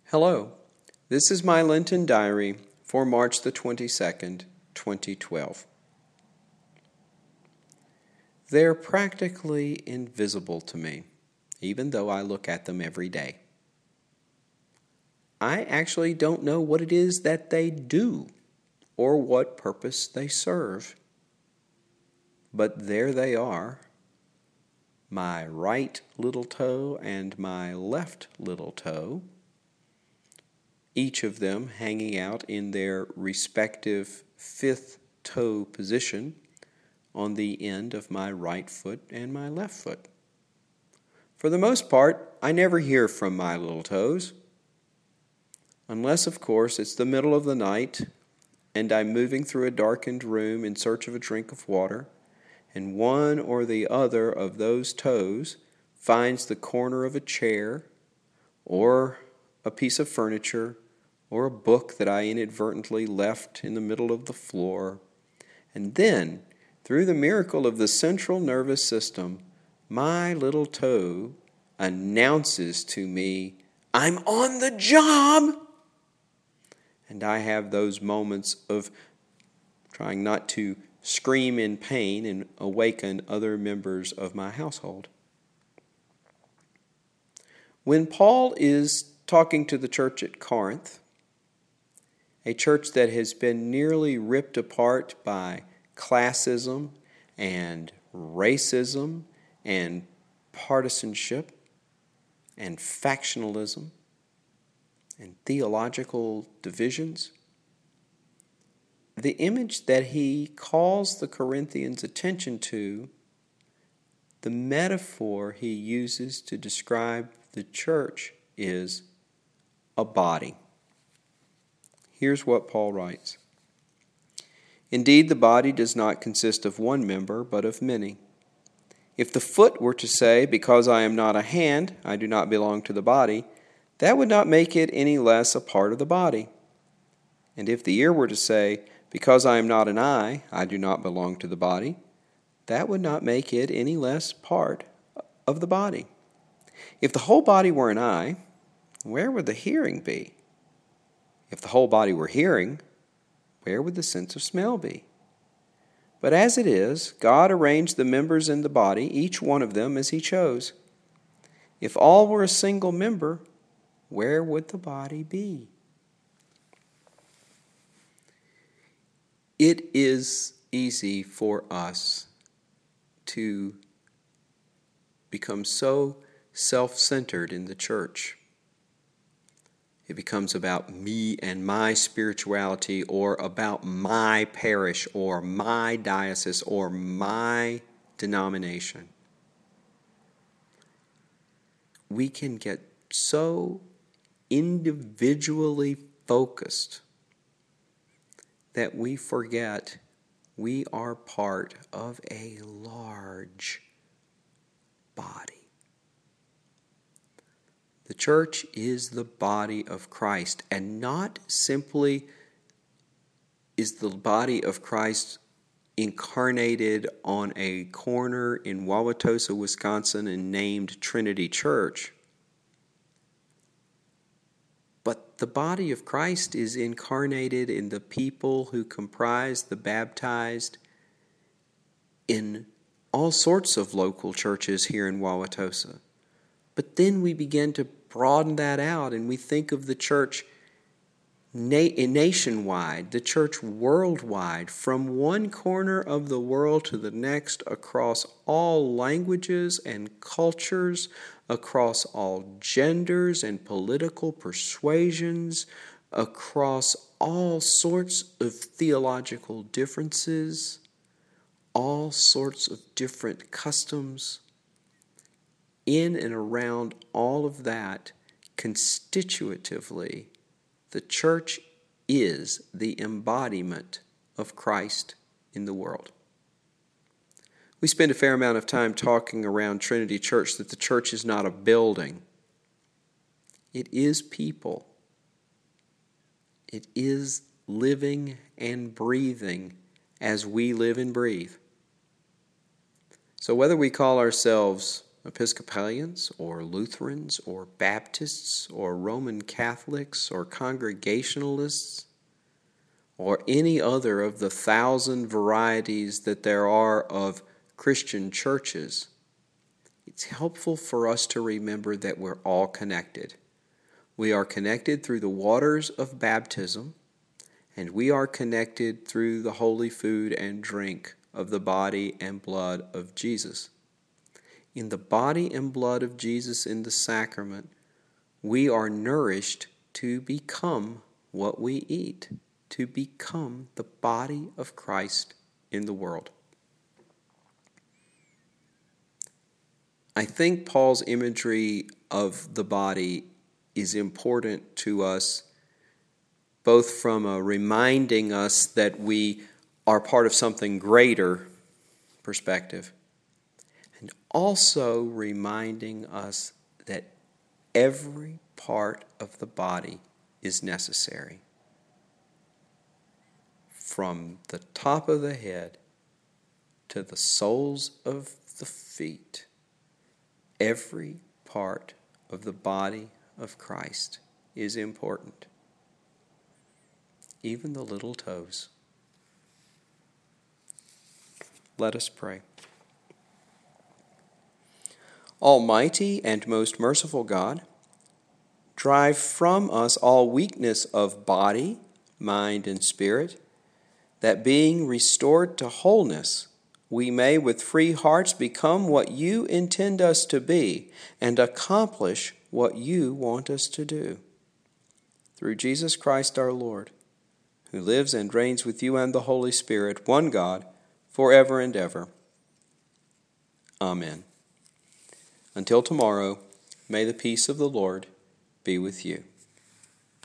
Hello, this is my Lenten diary for March the 22nd, 2012. They're practically invisible to me, even though I look at them every day. I actually don't know what it is that they do or what purpose they serve. But there they are, my right little toe and my left little toe, each of them hanging out in their respective fifth toe position on the end of my right foot and my left foot. For the most part, I never hear from my little toes, unless, of course, it's the middle of the night and I'm moving through a darkened room in search of a drink of water, and one or the other of those toes finds the corner of a chair or a piece of furniture or a book that I inadvertently left in the middle of the floor. And then, through the miracle of the central nervous system, my little toe announces to me, I'm on the job! And I have those moments of trying not to scream in pain and awaken other members of my household. When Paul is talking to the church at Corinth, a church that has been nearly ripped apart by classism and racism and partisanship and factionalism and theological divisions, the image that he calls the Corinthians' attention to, the metaphor he uses to describe the church is a body. Here's what Paul writes. Indeed, the body does not consist of one member, but of many. If the foot were to say, because I am not a hand, I do not belong to the body, that would not make it any less a part of the body. And if the ear were to say, because I am not an eye, I do not belong to the body, that would not make it any less part of the body. If the whole body were an eye, where would the hearing be? If the whole body were hearing, where would the sense of smell be? But as it is, God arranged the members in the body, each one of them as He chose. If all were a single member, where would the body be? It is easy for us to become so self-centered in the church. It becomes about me and my spirituality, or about my parish or my diocese or my denomination. We can get so individually focused that we forget we are part of a large body. The church is the body of Christ, and not simply is the body of Christ incarnated on a corner in Wauwatosa, Wisconsin, and named Trinity Church. But the body of Christ is incarnated in the people who comprise the baptized in all sorts of local churches here in Wauwatosa. But then we begin to broaden that out, and we think of the church nationwide, the church worldwide, from one corner of the world to the next, across all languages and cultures, across all genders and political persuasions, across all sorts of theological differences, all sorts of different customs. In and around all of that, constitutively, the church is the embodiment of Christ in the world. We spend a fair amount of time talking around Trinity Church that the church is not a building. It is people. It is living and breathing as we live and breathe. So whether we call ourselves Episcopalians or Lutherans or Baptists or Roman Catholics or Congregationalists or any other of the 1,000 varieties that there are of Christian churches, it's helpful for us to remember that we're all connected. We are connected through the waters of baptism, and we are connected through the holy food and drink of the body and blood of Jesus. In the body and blood of Jesus in the sacrament, we are nourished to become what we eat, to become the body of Christ in the world. I think Paul's imagery of the body is important to us, both from a reminding us that we are part of something greater perspective, and also reminding us that every part of the body is necessary. From the top of the head to the soles of the feet, every part of the body of Christ is important. Even the little toes. Let us pray. Almighty and most merciful God, drive from us all weakness of body, mind, and spirit, that being restored to wholeness, we may with free hearts become what you intend us to be and accomplish what you want us to do. Through Jesus Christ our Lord, who lives and reigns with you and the Holy Spirit, one God, forever and ever. Amen. Until tomorrow, may the peace of the Lord be with you.